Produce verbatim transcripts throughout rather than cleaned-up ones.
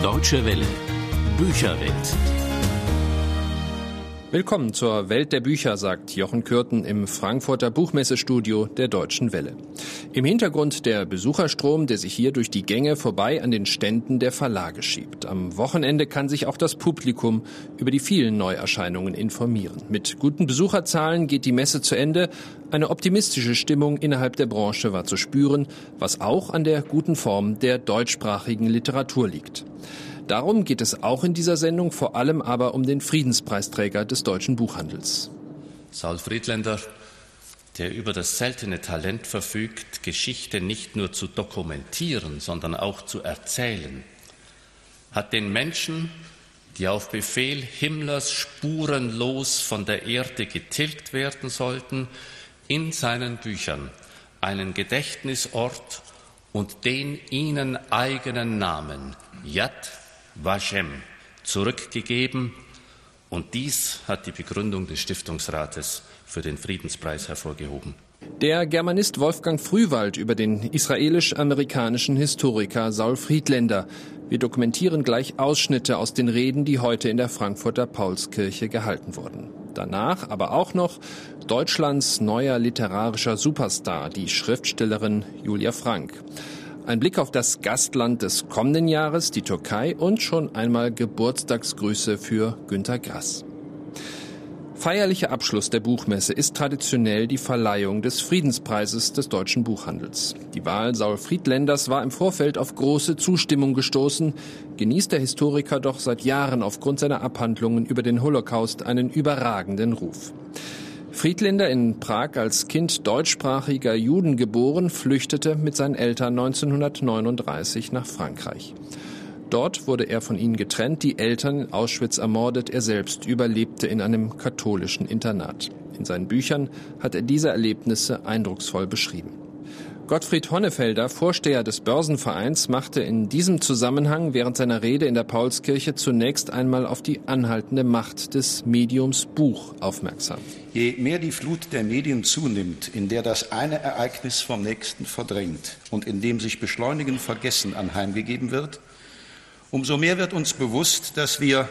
Deutsche Welle. Bücherwelt. Willkommen zur Welt der Bücher, sagt Jochen Kürten im Frankfurter Buchmessestudio der Deutschen Welle. Im Hintergrund der Besucherstrom, der sich hier durch die Gänge vorbei an den Ständen der Verlage schiebt. Am Wochenende kann sich auch das Publikum über die vielen Neuerscheinungen informieren. Mit guten Besucherzahlen geht die Messe zu Ende. Eine optimistische Stimmung innerhalb der Branche war zu spüren, was auch an der guten Form der deutschsprachigen Literatur liegt. Darum geht es auch in dieser Sendung, vor allem aber um den Friedenspreisträger des deutschen Buchhandels. Saul Friedländer, der über das seltene Talent verfügt, Geschichte nicht nur zu dokumentieren, sondern auch zu erzählen, hat den Menschen, die auf Befehl Himmlers spurenlos von der Erde getilgt werden sollten, in seinen Büchern einen Gedächtnisort und den ihnen eigenen Namen Yad Vashem zurückgegeben, und dies hat die Begründung des Stiftungsrates für den Friedenspreis hervorgehoben. Der Germanist Wolfgang Frühwald über den israelisch-amerikanischen Historiker Saul Friedländer. Wir dokumentieren gleich Ausschnitte aus den Reden, die heute in der Frankfurter Paulskirche gehalten wurden. Danach aber auch noch Deutschlands neuer literarischer Superstar, die Schriftstellerin Julia Frank. Ein Blick auf das Gastland des kommenden Jahres, die Türkei, und schon einmal Geburtstagsgrüße für Günter Grass. Feierlicher Abschluss der Buchmesse ist traditionell die Verleihung des Friedenspreises des deutschen Buchhandels. Die Wahl Saul Friedländers war im Vorfeld auf große Zustimmung gestoßen, genießt der Historiker doch seit Jahren aufgrund seiner Abhandlungen über den Holocaust einen überragenden Ruf. Friedländer, in Prag als Kind deutschsprachiger Juden geboren, flüchtete mit seinen Eltern neunzehnhundertneununddreißig nach Frankreich. Dort wurde er von ihnen getrennt, die Eltern in Auschwitz ermordet, er selbst überlebte in einem katholischen Internat. In seinen Büchern hat er diese Erlebnisse eindrucksvoll beschrieben. Gottfried Honnefelder, Vorsteher des Börsenvereins, machte in diesem Zusammenhang während seiner Rede in der Paulskirche zunächst einmal auf die anhaltende Macht des Mediums Buch aufmerksam. Je mehr die Flut der Medien zunimmt, in der das eine Ereignis vom nächsten verdrängt und in dem sich beschleunigend Vergessen anheimgegeben wird, umso mehr wird uns bewusst, dass wir,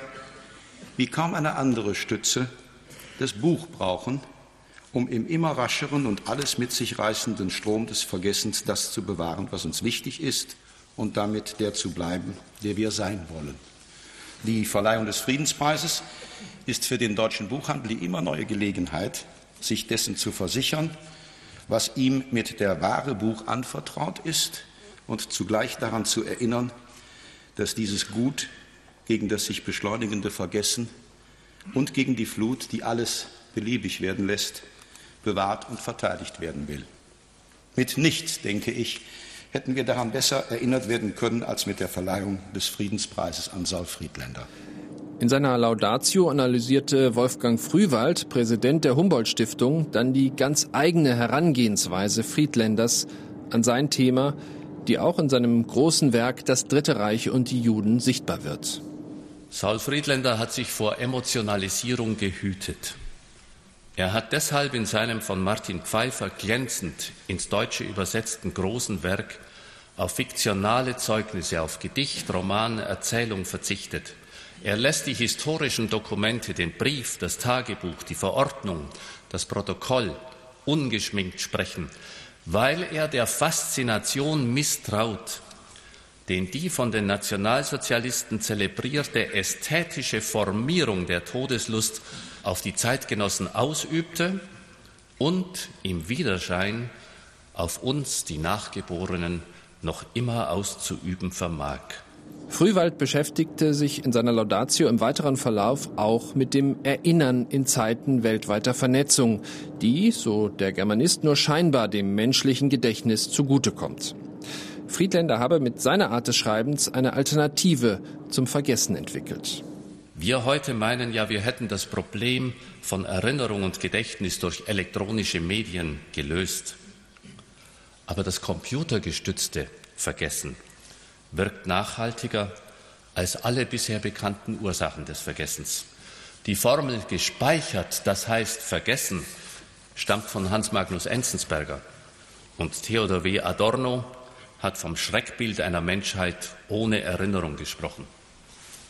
wie kaum eine andere Stütze, das Buch brauchen, um im immer rascheren und alles mit sich reißenden Strom des Vergessens das zu bewahren, was uns wichtig ist, und damit der zu bleiben, der wir sein wollen. Die Verleihung des Friedenspreises ist für den deutschen Buchhandel die immer neue Gelegenheit, sich dessen zu versichern, was ihm mit der Ware Buch anvertraut ist, und zugleich daran zu erinnern, dass dieses Gut gegen das sich beschleunigende Vergessen und gegen die Flut, die alles beliebig werden lässt, bewahrt und verteidigt werden will. Mit nichts, denke ich, hätten wir daran besser erinnert werden können als mit der Verleihung des Friedenspreises an Saul Friedländer. In seiner Laudatio analysierte Wolfgang Frühwald, Präsident der Humboldt-Stiftung, dann die ganz eigene Herangehensweise Friedländers an sein Thema, die auch in seinem großen Werk Das Dritte Reich und die Juden sichtbar wird. Saul Friedländer hat sich vor Emotionalisierung gehütet. Er hat deshalb in seinem von Martin Pfeiffer glänzend ins Deutsche übersetzten großen Werk auf fiktionale Zeugnisse, auf Gedicht, Roman, Erzählung verzichtet. Er lässt die historischen Dokumente, den Brief, das Tagebuch, die Verordnung, das Protokoll ungeschminkt sprechen, weil er der Faszination misstraut, den die von den Nationalsozialisten zelebrierte ästhetische Formierung der Todeslust auf die Zeitgenossen ausübte und im Widerschein auf uns, die Nachgeborenen, noch immer auszuüben vermag. Frühwald beschäftigte sich in seiner Laudatio im weiteren Verlauf auch mit dem Erinnern in Zeiten weltweiter Vernetzung, die, so der Germanist, nur scheinbar dem menschlichen Gedächtnis zugutekommt. Friedländer habe mit seiner Art des Schreibens eine Alternative zum Vergessen entwickelt. Wir heute meinen ja, wir hätten das Problem von Erinnerung und Gedächtnis durch elektronische Medien gelöst. Aber das computergestützte Vergessen wirkt nachhaltiger als alle bisher bekannten Ursachen des Vergessens. Die Formel gespeichert, das heißt vergessen, stammt von Hans Magnus Enzensberger, und Theodor W. Adorno hat vom Schreckbild einer Menschheit ohne Erinnerung gesprochen.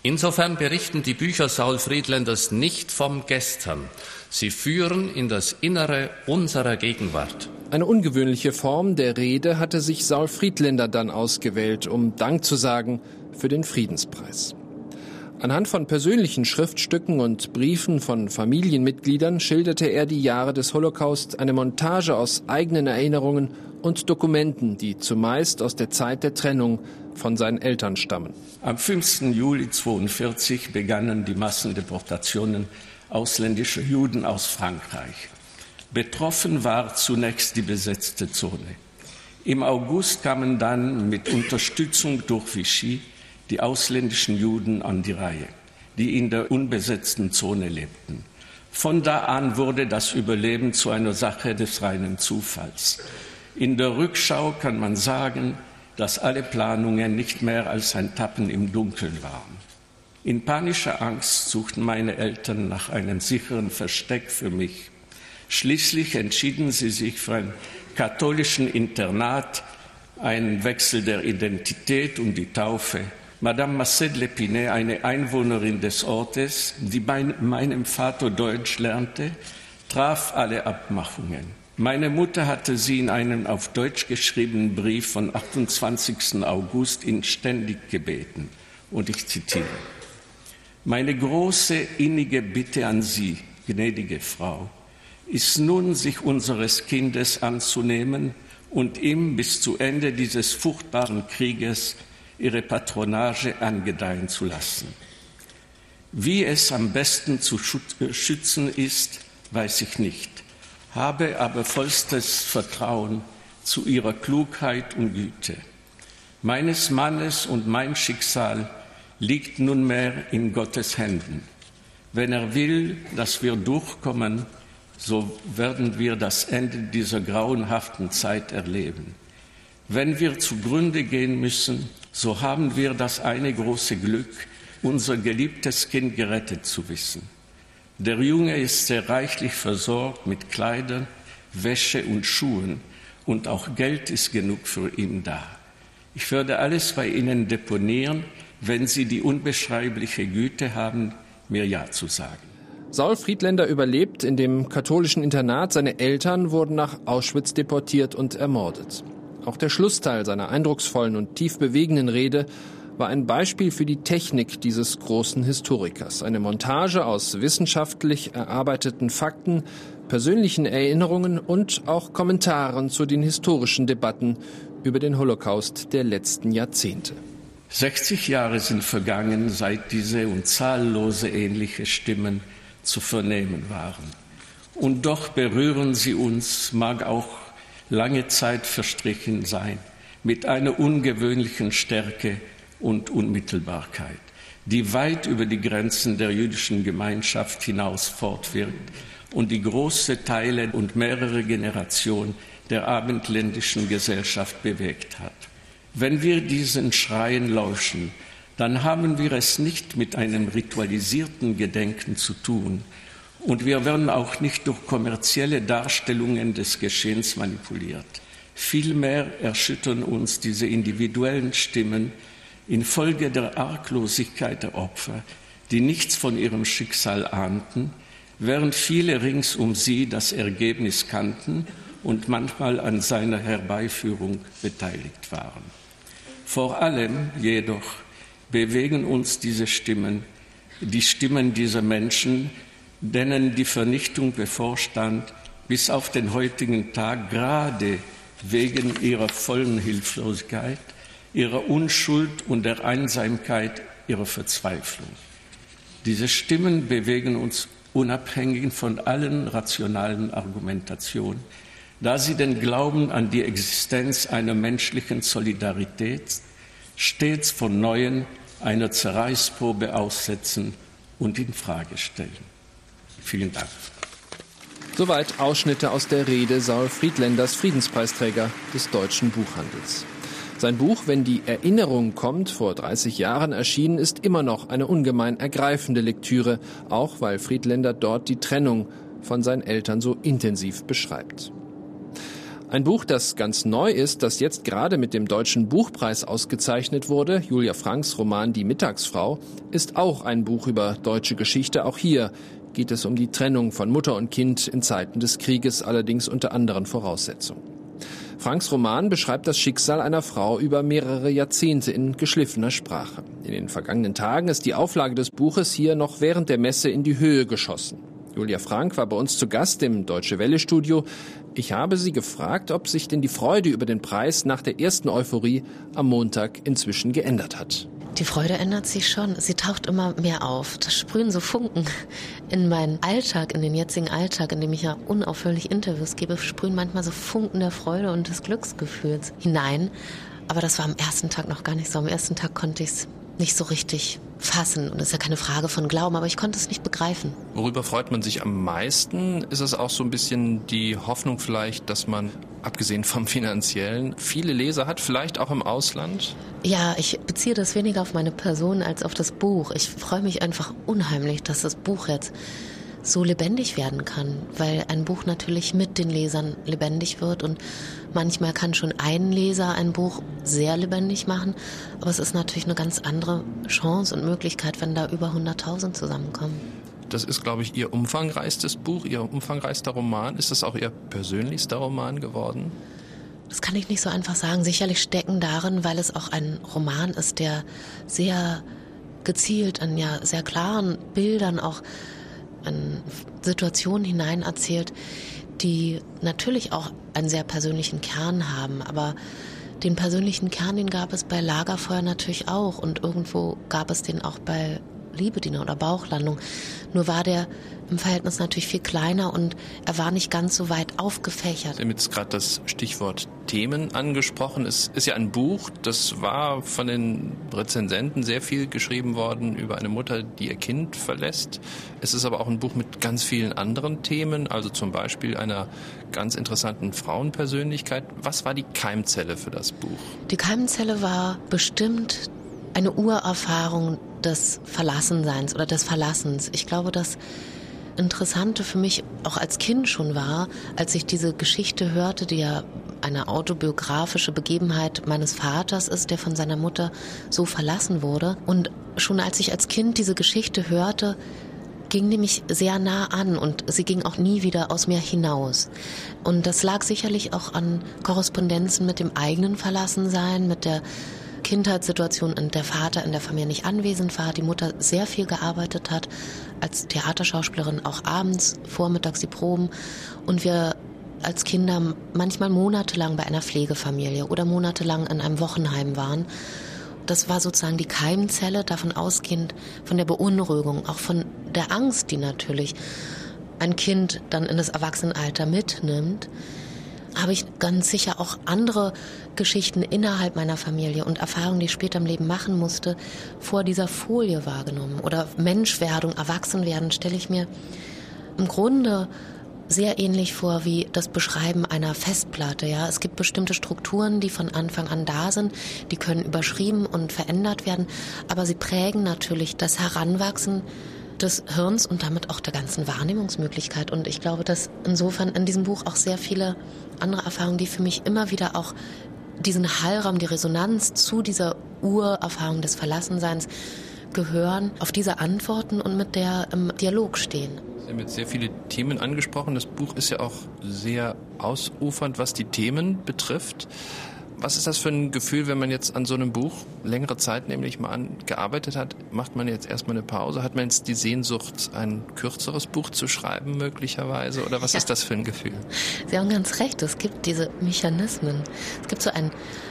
Insofern berichten die Bücher Saul Friedländers nicht vom Gestern. Sie führen in das Innere unserer Gegenwart. Eine ungewöhnliche Form der Rede hatte sich Saul Friedländer dann ausgewählt, um Dank zu sagen für den Friedenspreis. Anhand von persönlichen Schriftstücken und Briefen von Familienmitgliedern schilderte er die Jahre des Holocaust, eine Montage aus eigenen Erinnerungen und Dokumenten, die zumeist aus der Zeit der Trennung von seinen Eltern stammen. Am fünften Juli neunzehnhundertzweiundvierzig begannen die Massendeportationen ausländischer Juden aus Frankreich. Betroffen war zunächst die besetzte Zone. Im August kamen dann mit Unterstützung durch Vichy die ausländischen Juden an die Reihe, die in der unbesetzten Zone lebten. Von da an wurde das Überleben zu einer Sache des reinen Zufalls. In der Rückschau kann man sagen, dass alle Planungen nicht mehr als ein Tappen im Dunkeln waren. In panischer Angst suchten meine Eltern nach einem sicheren Versteck für mich. Schließlich entschieden sie sich für ein katholischen Internat, einen Wechsel der Identität und die Taufe. Madame Massé de L'Épinay, eine Einwohnerin des Ortes, die bei meinem Vater Deutsch lernte, traf alle Abmachungen. Meine Mutter hatte sie in einem auf Deutsch geschriebenen Brief von achtundzwanzigsten August inständig gebeten. Und ich zitiere: Meine große, innige Bitte an Sie, gnädige Frau, ist nun, sich unseres Kindes anzunehmen und ihm bis zu Ende dieses furchtbaren Krieges Ihre Patronage angedeihen zu lassen. Wie es am besten zu schützen ist, weiß ich nicht, habe aber vollstes Vertrauen zu Ihrer Klugheit und Güte. Meines Mannes und mein Schicksal liegt nunmehr in Gottes Händen. Wenn er will, dass wir durchkommen, so werden wir das Ende dieser grauenhaften Zeit erleben. Wenn wir zugrunde gehen müssen, so haben wir das eine große Glück, unser geliebtes Kind gerettet zu wissen. Der Junge ist sehr reichlich versorgt mit Kleidern, Wäsche und Schuhen, und auch Geld ist genug für ihn da. Ich würde alles bei Ihnen deponieren, wenn Sie die unbeschreibliche Güte haben, mir Ja zu sagen. Saul Friedländer überlebt in dem katholischen Internat. Seine Eltern wurden nach Auschwitz deportiert und ermordet. Auch der Schlussteil seiner eindrucksvollen und tief bewegenden Rede war ein Beispiel für die Technik dieses großen Historikers. Eine Montage aus wissenschaftlich erarbeiteten Fakten, persönlichen Erinnerungen und auch Kommentaren zu den historischen Debatten über den Holocaust der letzten Jahrzehnte. sechzig Jahre sind vergangen, seit diese und zahllose ähnliche Stimmen zu vernehmen waren. Und doch berühren sie uns, mag auch lange Zeit verstrichen sein, mit einer ungewöhnlichen Stärke und Unmittelbarkeit, die weit über die Grenzen der jüdischen Gemeinschaft hinaus fortwirkt und die große Teile und mehrere Generationen der abendländischen Gesellschaft bewegt hat. Wenn wir diesen Schreien lauschen, dann haben wir es nicht mit einem ritualisierten Gedenken zu tun, und wir werden auch nicht durch kommerzielle Darstellungen des Geschehens manipuliert. Vielmehr erschüttern uns diese individuellen Stimmen infolge der Arglosigkeit der Opfer, die nichts von ihrem Schicksal ahnten, während viele rings um sie das Ergebnis kannten und manchmal an seiner Herbeiführung beteiligt waren. Vor allem jedoch bewegen uns diese Stimmen, die Stimmen dieser Menschen, denen die Vernichtung bevorstand, bis auf den heutigen Tag gerade wegen ihrer vollen Hilflosigkeit, ihrer Unschuld und der Einsamkeit ihrer Verzweiflung. Diese Stimmen bewegen uns unabhängig von allen rationalen Argumentationen, da sie den Glauben an die Existenz einer menschlichen Solidarität stets von Neuem einer Zerreißprobe aussetzen und in Frage stellen. Vielen Dank. Soweit Ausschnitte aus der Rede Saul Friedländers, Friedenspreisträger des deutschen Buchhandels. Sein Buch »Wenn die Erinnerung kommt«, vor dreißig Jahren erschienen, ist immer noch eine ungemein ergreifende Lektüre, auch weil Friedländer dort die Trennung von seinen Eltern so intensiv beschreibt. Ein Buch, das ganz neu ist, das jetzt gerade mit dem Deutschen Buchpreis ausgezeichnet wurde, Julia Franks Roman Die Mittagsfrau, ist auch ein Buch über deutsche Geschichte. Auch hier geht es um die Trennung von Mutter und Kind in Zeiten des Krieges, allerdings unter anderen Voraussetzungen. Franks Roman beschreibt das Schicksal einer Frau über mehrere Jahrzehnte in geschliffener Sprache. In den vergangenen Tagen ist die Auflage des Buches hier noch während der Messe in die Höhe geschossen. Julia Frank war bei uns zu Gast im Deutsche-Welle-Studio. Ich habe sie gefragt, ob sich denn die Freude über den Preis nach der ersten Euphorie am Montag inzwischen geändert hat. Die Freude ändert sich schon. Sie taucht immer mehr auf. Da sprühen so Funken in meinen Alltag, in den jetzigen Alltag, in dem ich ja unaufhörlich Interviews gebe, sprühen manchmal so Funken der Freude und des Glücksgefühls hinein. Aber das war am ersten Tag noch gar nicht so. Am ersten Tag konnte ich es nicht so richtig fassen. Und das ist ja keine Frage von Glauben, aber ich konnte es nicht begreifen. Worüber freut man sich am meisten? Ist es auch so ein bisschen die Hoffnung vielleicht, dass man, abgesehen vom Finanziellen, viele Leser hat, vielleicht auch im Ausland? Ja, ich beziehe das weniger auf meine Person als auf das Buch. Ich freue mich einfach unheimlich, dass das Buch jetzt so lebendig werden kann, weil ein Buch natürlich mit den Lesern lebendig wird und manchmal kann schon ein Leser ein Buch sehr lebendig machen, aber es ist natürlich eine ganz andere Chance und Möglichkeit, wenn da über hunderttausend zusammenkommen. Das ist, glaube ich, Ihr umfangreichstes Buch, Ihr umfangreichster Roman. Ist das auch Ihr persönlichster Roman geworden? Das kann ich nicht so einfach sagen. Sicherlich stecken darin, weil es auch ein Roman ist, der sehr gezielt an ja sehr klaren Bildern auch an Situationen hinein erzählt, die natürlich auch einen sehr persönlichen Kern haben. Aber den persönlichen Kern, den gab es bei Lagerfeuer natürlich auch. Und irgendwo gab es den auch bei Liebediener oder Bauchlandung. Nur war der im Verhältnis natürlich viel kleiner und er war nicht ganz so weit aufgefächert. Sie haben jetzt gerade das Stichwort Themen angesprochen. Es ist ja ein Buch, das war von den Rezensenten sehr viel geschrieben worden über eine Mutter, die ihr Kind verlässt. Es ist aber auch ein Buch mit ganz vielen anderen Themen, also zum Beispiel einer ganz interessanten Frauenpersönlichkeit. Was war die Keimzelle für das Buch? Die Keimzelle war bestimmt eine Urerfahrung des Verlassenseins oder des Verlassens. Ich glaube, das Interessante für mich auch als Kind schon war, als ich diese Geschichte hörte, die ja eine autobiografische Begebenheit meines Vaters ist, der von seiner Mutter so verlassen wurde. Und schon als ich als Kind diese Geschichte hörte, ging die mich sehr nah an und sie ging auch nie wieder aus mir hinaus. Und das lag sicherlich auch an Korrespondenzen mit dem eigenen Verlassensein, mit der Kindheitssituation, in der Vater in der Familie nicht anwesend war, die Mutter sehr viel gearbeitet hat, als Theaterschauspielerin auch abends, vormittags die Proben und wir als Kinder manchmal monatelang bei einer Pflegefamilie oder monatelang in einem Wochenheim waren. Das war sozusagen die Keimzelle, davon ausgehend von der Beunruhigung, auch von der Angst, die natürlich ein Kind dann in das Erwachsenenalter mitnimmt. Habe ich ganz sicher auch andere Geschichten innerhalb meiner Familie und Erfahrungen, die ich später im Leben machen musste, vor dieser Folie wahrgenommen. Oder Menschwerdung, Erwachsenwerden stelle ich mir im Grunde sehr ähnlich vor wie das Beschreiben einer Festplatte. Ja, es gibt bestimmte Strukturen, die von Anfang an da sind, die können überschrieben und verändert werden, aber sie prägen natürlich das Heranwachsen des Hirns und damit auch der ganzen Wahrnehmungsmöglichkeit. Und ich glaube, dass insofern in diesem Buch auch sehr viele andere Erfahrungen, die für mich immer wieder auch diesen Hallraum, die Resonanz zu dieser Urerfahrung des Verlassenseins gehören, auf diese Antworten und mit der im Dialog stehen. Sie haben jetzt sehr viele Themen angesprochen. Das Buch ist ja auch sehr ausufernd, was die Themen betrifft. Was ist das für ein Gefühl, wenn man jetzt an so einem Buch längere Zeit nämlich mal an, gearbeitet hat? Macht man jetzt erstmal eine Pause? Hat man jetzt die Sehnsucht, ein kürzeres Buch zu schreiben möglicherweise? Oder was ja. ist das für ein Gefühl? Sie haben ganz recht, es gibt diese Mechanismen. Es gibt so einen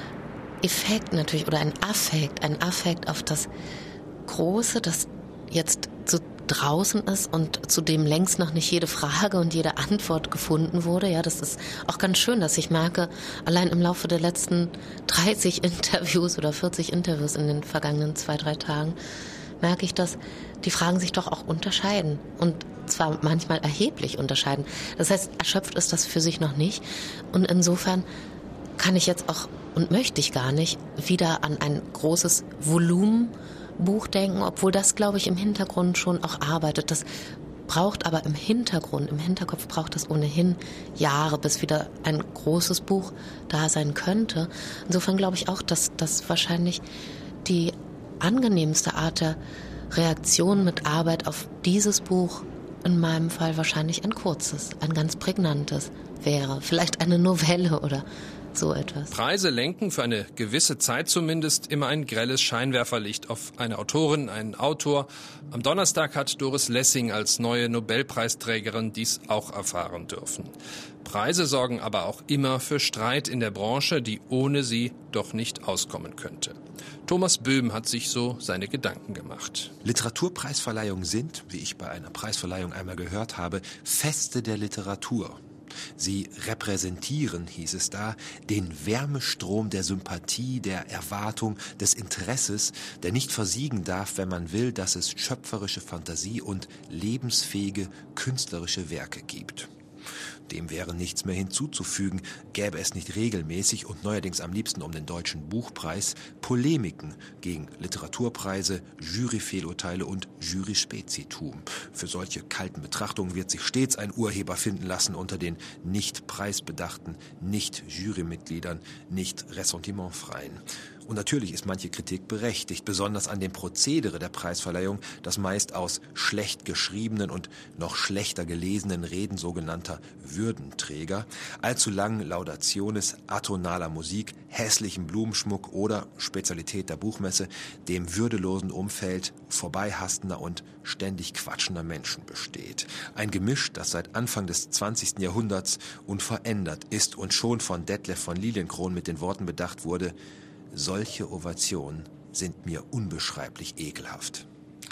Effekt natürlich oder einen Affekt, einen Affekt auf das Große, das jetzt so draußen ist und zu dem längst noch nicht jede Frage und jede Antwort gefunden wurde. Ja, das ist auch ganz schön, dass ich merke, allein im Laufe der letzten dreißig Interviews oder vierzig Interviews in den vergangenen zwei, drei Tagen, merke ich, dass die Fragen sich doch auch unterscheiden und zwar manchmal erheblich unterscheiden. Das heißt, erschöpft ist das für sich noch nicht und insofern kann ich jetzt auch und möchte ich gar nicht wieder an ein großes Volumen Buch denken, obwohl das, glaube ich, im Hintergrund schon auch arbeitet. Das braucht aber im Hintergrund, im Hinterkopf braucht es ohnehin Jahre, bis wieder ein großes Buch da sein könnte. Insofern glaube ich auch, dass das wahrscheinlich die angenehmste Art der Reaktion mit Arbeit auf dieses Buch in meinem Fall wahrscheinlich ein kurzes, ein ganz prägnantes wäre. Vielleicht eine Novelle oder so etwas. Preise lenken für eine gewisse Zeit zumindest immer ein grelles Scheinwerferlicht auf eine Autorin, einen Autor. Am Donnerstag hat Doris Lessing als neue Nobelpreisträgerin dies auch erfahren dürfen. Preise sorgen aber auch immer für Streit in der Branche, die ohne sie doch nicht auskommen könnte. Thomas Böhm hat sich so seine Gedanken gemacht. Literaturpreisverleihungen sind, wie ich bei einer Preisverleihung einmal gehört habe, Feste der Literatur. Sie repräsentieren, hieß es da, den Wärmestrom der Sympathie, der Erwartung, des Interesses, der nicht versiegen darf, wenn man will, dass es schöpferische Fantasie und lebensfähige künstlerische Werke gibt. Dem wäre nichts mehr hinzuzufügen, gäbe es nicht regelmäßig und neuerdings am liebsten um den Deutschen Buchpreis Polemiken gegen Literaturpreise, Juryfehlurteile und Juryspezitum. Für solche kalten Betrachtungen wird sich stets ein Urheber finden lassen unter den nicht preisbedachten, nicht Jurymitgliedern, nicht ressentimentfreien. Und natürlich ist manche Kritik berechtigt, besonders an dem Prozedere der Preisverleihung, das meist aus schlecht geschriebenen und noch schlechter gelesenen Reden sogenannter Würdenträger, allzu langen Laudationes, atonaler Musik, hässlichem Blumenschmuck oder, Spezialität der Buchmesse, dem würdelosen Umfeld vorbeihastender und ständig quatschender Menschen besteht. Ein Gemisch, das seit Anfang des zwanzigsten Jahrhunderts unverändert ist und schon von Detlev von Lilienkron mit den Worten bedacht wurde: Solche Ovationen sind mir unbeschreiblich ekelhaft.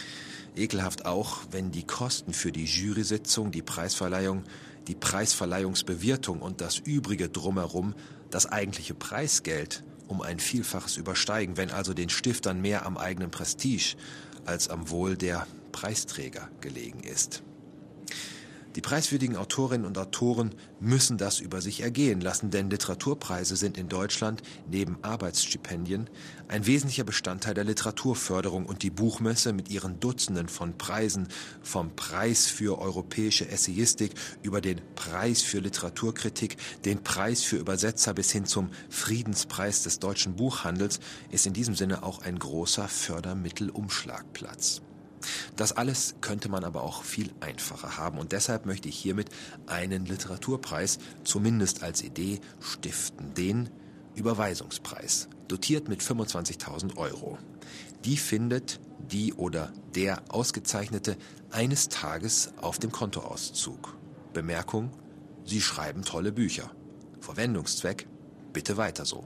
Ekelhaft auch, wenn die Kosten für die Jurysitzung, die Preisverleihung, die Preisverleihungsbewirtung und das übrige Drumherum das eigentliche Preisgeld um ein Vielfaches übersteigen, wenn also den Stiftern mehr am eigenen Prestige als am Wohl der Preisträger gelegen ist. Die preiswürdigen Autorinnen und Autoren müssen das über sich ergehen lassen, denn Literaturpreise sind in Deutschland neben Arbeitsstipendien ein wesentlicher Bestandteil der Literaturförderung, und die Buchmesse mit ihren Dutzenden von Preisen, vom Preis für europäische Essayistik über den Preis für Literaturkritik, den Preis für Übersetzer bis hin zum Friedenspreis des deutschen Buchhandels, ist in diesem Sinne auch ein großer Fördermittelumschlagplatz. Das alles könnte man aber auch viel einfacher haben, und deshalb möchte ich hiermit einen Literaturpreis zumindest als Idee stiften, den Überweisungspreis, dotiert mit fünfundzwanzigtausend Euro. Die findet die oder der Ausgezeichnete eines Tages auf dem Kontoauszug. Bemerkung: Sie schreiben tolle Bücher. Verwendungszweck: bitte weiter so.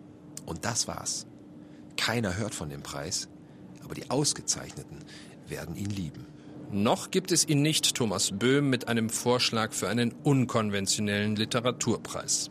Und das war's. Keiner hört von dem Preis, aber die Ausgezeichneten werden ihn lieben. Noch gibt es ihn nicht, Thomas Böhm, mit einem Vorschlag für einen unkonventionellen Literaturpreis.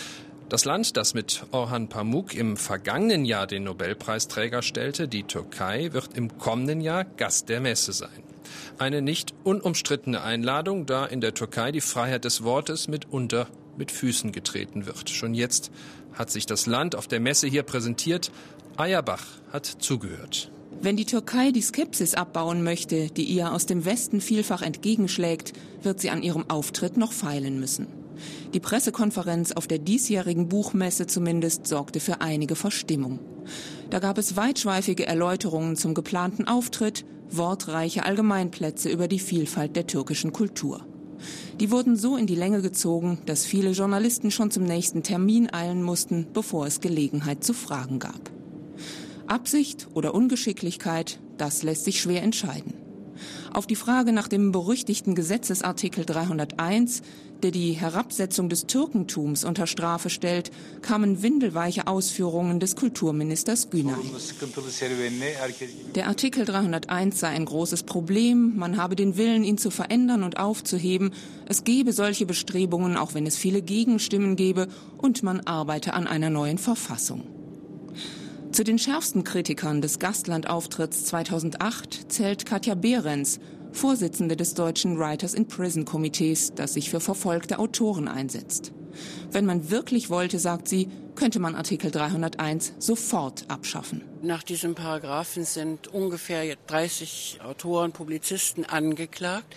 Das Land, das mit Orhan Pamuk im vergangenen Jahr den Nobelpreisträger stellte, die Türkei, wird im kommenden Jahr Gast der Messe sein. Eine nicht unumstrittene Einladung, da in der Türkei die Freiheit des Wortes mitunter mit Füßen getreten wird. Schon jetzt hat sich das Land auf der Messe hier präsentiert. Eyerbach hat zugehört. Wenn die Türkei die Skepsis abbauen möchte, die ihr aus dem Westen vielfach entgegenschlägt, wird sie an ihrem Auftritt noch feilen müssen. Die Pressekonferenz auf der diesjährigen Buchmesse zumindest sorgte für einige Verstimmung. Da gab es weitschweifige Erläuterungen zum geplanten Auftritt, wortreiche Allgemeinplätze über die Vielfalt der türkischen Kultur. Die wurden so in die Länge gezogen, dass viele Journalisten schon zum nächsten Termin eilen mussten, bevor es Gelegenheit zu Fragen gab. Absicht oder Ungeschicklichkeit, das lässt sich schwer entscheiden. Auf die Frage nach dem berüchtigten Gesetzesartikel dreihunderteins, der die Herabsetzung des Türkentums unter Strafe stellt, kamen windelweiche Ausführungen des Kulturministers Günay. Der Artikel dreihunderteins sei ein großes Problem, man habe den Willen, ihn zu verändern und aufzuheben, es gebe solche Bestrebungen, auch wenn es viele Gegenstimmen gebe, und man arbeite an einer neuen Verfassung. Zu den schärfsten Kritikern des Gastlandauftritts zweitausendacht zählt Katja Behrens, Vorsitzende des deutschen Writers in Prison Komitees, das sich für verfolgte Autoren einsetzt. Wenn man wirklich wollte, sagt sie, könnte man Artikel dreihunderteins sofort abschaffen. Nach diesem Paragraphen sind ungefähr dreißig Autoren, Publizisten angeklagt.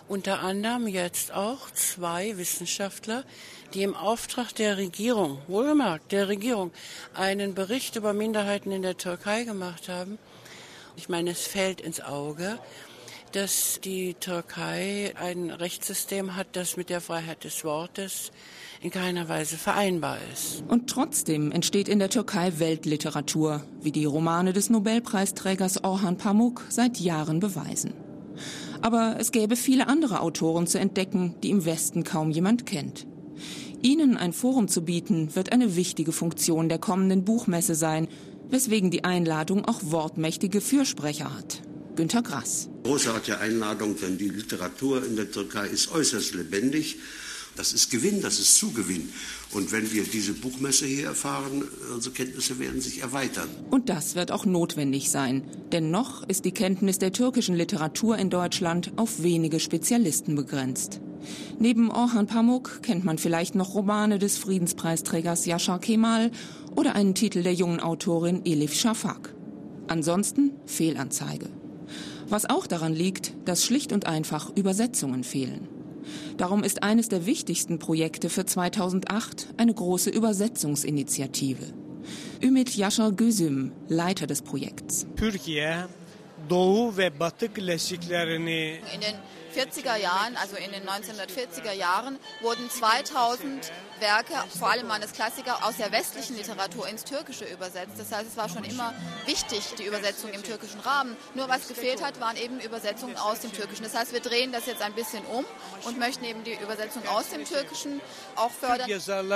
unter anderem jetzt auch zwei Wissenschaftler, die im Auftrag der Regierung, wohlgemerkt der Regierung, einen Bericht über Minderheiten in der Türkei gemacht haben. Ich meine, es fällt ins Auge, dass die Türkei ein Rechtssystem hat, das mit der Freiheit des Wortes in keiner Weise vereinbar ist. Und trotzdem entsteht in der Türkei Weltliteratur, wie die Romane des Nobelpreisträgers Orhan Pamuk seit Jahren beweisen. Aber es gäbe viele andere Autoren zu entdecken, die im Westen kaum jemand kennt. Ihnen ein Forum zu bieten, wird eine wichtige Funktion der kommenden Buchmesse sein, weswegen die Einladung auch wortmächtige Fürsprecher hat. Günter Grass. Großartige Einladung, denn die Literatur in der Türkei ist äußerst lebendig. Das ist Gewinn, das ist Zugewinn. Und wenn wir diese Buchmesse hier erfahren, unsere Kenntnisse werden sich erweitern. Und das wird auch notwendig sein. Denn noch ist die Kenntnis der türkischen Literatur in Deutschland auf wenige Spezialisten begrenzt. Neben Orhan Pamuk kennt man vielleicht noch Romane des Friedenspreisträgers Yaşar Kemal oder einen Titel der jungen Autorin Elif Shafak. Ansonsten Fehlanzeige. Was auch daran liegt, dass schlicht und einfach Übersetzungen fehlen. Darum ist eines der wichtigsten Projekte für zweitausendacht eine große Übersetzungsinitiative. Ümit Yaşar Gözüm, Leiter des Projekts. Türkiye, Doğu ve Batı klasiklerini in den vierziger Jahren, also in den neunzehnhundertvierziger Jahren, wurden zweitausend Werke, vor allem waren es Klassiker, aus der westlichen Literatur ins Türkische übersetzt. Das heißt, es war schon immer wichtig, die Übersetzung im türkischen Rahmen. Nur was gefehlt hat, waren eben Übersetzungen aus dem Türkischen. Das heißt, wir drehen das jetzt ein bisschen um und möchten eben die Übersetzung aus dem Türkischen auch fördern.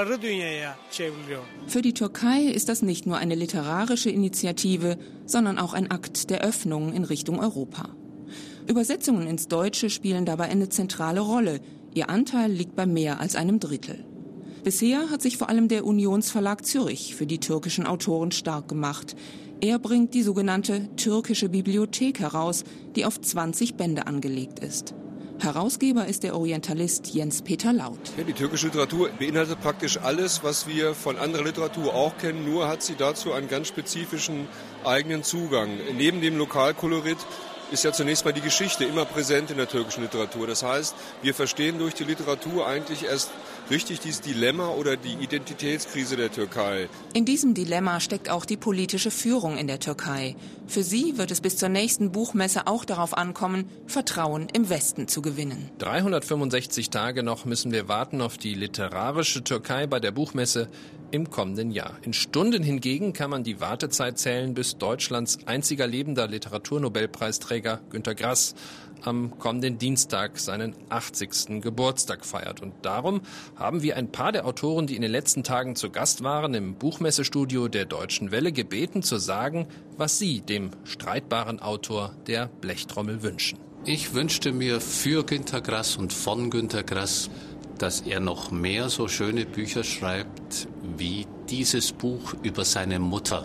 Für die Türkei ist das nicht nur eine literarische Initiative, sondern auch ein Akt der Öffnung in Richtung Europa. Übersetzungen ins Deutsche spielen dabei eine zentrale Rolle. Ihr Anteil liegt bei mehr als einem Drittel. Bisher hat sich vor allem der Unionsverlag Zürich für die türkischen Autoren stark gemacht. Er bringt die sogenannte Türkische Bibliothek heraus, die auf zwanzig Bände angelegt ist. Herausgeber ist der Orientalist Jens-Peter Laut. Ja, die türkische Literatur beinhaltet praktisch alles, was wir von anderer Literatur auch kennen, nur hat sie dazu einen ganz spezifischen eigenen Zugang. Neben dem Lokalkolorit ist ja zunächst mal die Geschichte immer präsent in der türkischen Literatur. Das heißt, wir verstehen durch die Literatur eigentlich erst richtig dieses Dilemma oder die Identitätskrise der Türkei. In diesem Dilemma steckt auch die politische Führung in der Türkei. Für sie wird es bis zur nächsten Buchmesse auch darauf ankommen, Vertrauen im Westen zu gewinnen. dreihundertfünfundsechzig Tage noch müssen wir warten auf die literarische Türkei bei der Buchmesse im kommenden Jahr. In Stunden hingegen kann man die Wartezeit zählen, bis Deutschlands einziger lebender Literaturnobelpreisträger Günter Grass am kommenden Dienstag seinen achtzigsten Geburtstag feiert. Und darum haben wir ein paar der Autoren, die in den letzten Tagen zu Gast waren, im Buchmessestudio der Deutschen Welle gebeten, zu sagen, was sie dem streitbaren Autor der Blechtrommel wünschen. Ich wünschte mir für Günter Grass und von Günter Grass, dass er noch mehr so schöne Bücher schreibt wie dieses Buch über seine Mutter,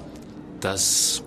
das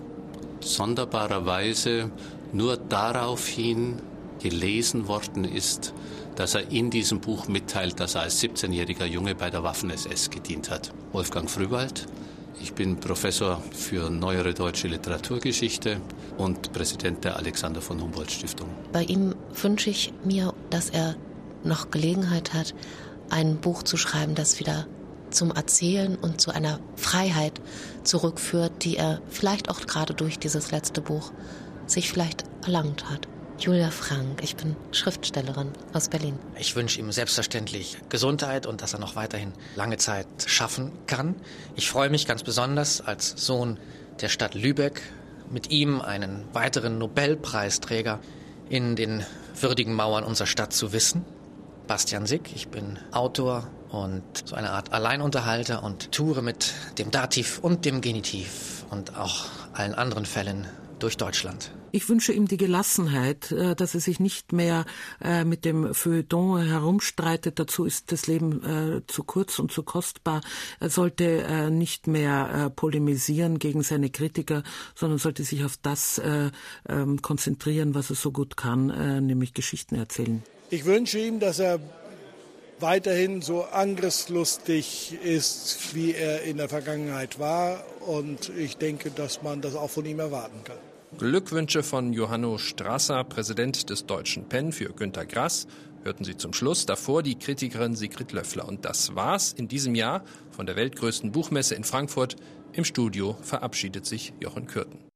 sonderbarerweise nur daraufhin gelesen worden ist, dass er in diesem Buch mitteilt, dass er als siebzehnjähriger Junge bei der Waffen-S S gedient hat. Wolfgang Frühwald. Ich bin Professor für neuere deutsche Literaturgeschichte und Präsident der Alexander von Humboldt Stiftung. Bei ihm wünsche ich mir, dass er noch Gelegenheit hat, ein Buch zu schreiben, das wieder zum Erzählen und zu einer Freiheit zurückführt, die er vielleicht auch gerade durch dieses letzte Buch sich vielleicht erlangt hat. Julia Frank, ich bin Schriftstellerin aus Berlin. Ich wünsche ihm selbstverständlich Gesundheit und dass er noch weiterhin lange Zeit schaffen kann. Ich freue mich ganz besonders als Sohn der Stadt Lübeck, mit ihm einen weiteren Nobelpreisträger in den würdigen Mauern unserer Stadt zu wissen. Bastian Sick, ich bin Autor und so eine Art Alleinunterhalter und toure mit dem Dativ und dem Genitiv und auch allen anderen Fällen durch Deutschland. Ich wünsche ihm die Gelassenheit, dass er sich nicht mehr mit dem Feuilleton herumstreitet. Dazu ist das Leben zu kurz und zu kostbar. Er sollte nicht mehr polemisieren gegen seine Kritiker, sondern sollte sich auf das konzentrieren, was er so gut kann, nämlich Geschichten erzählen. Ich wünsche ihm, dass er weiterhin so angriffslustig ist, wie er in der Vergangenheit war. Und ich denke, dass man das auch von ihm erwarten kann. Glückwünsche von Johanno Strasser, Präsident des Deutschen Pen, für Günter Grass hörten Sie zum Schluss, davor die Kritikerin Sigrid Löffler. Und das war's in diesem Jahr von der weltgrößten Buchmesse in Frankfurt. Im Studio verabschiedet sich Jochen Kürten.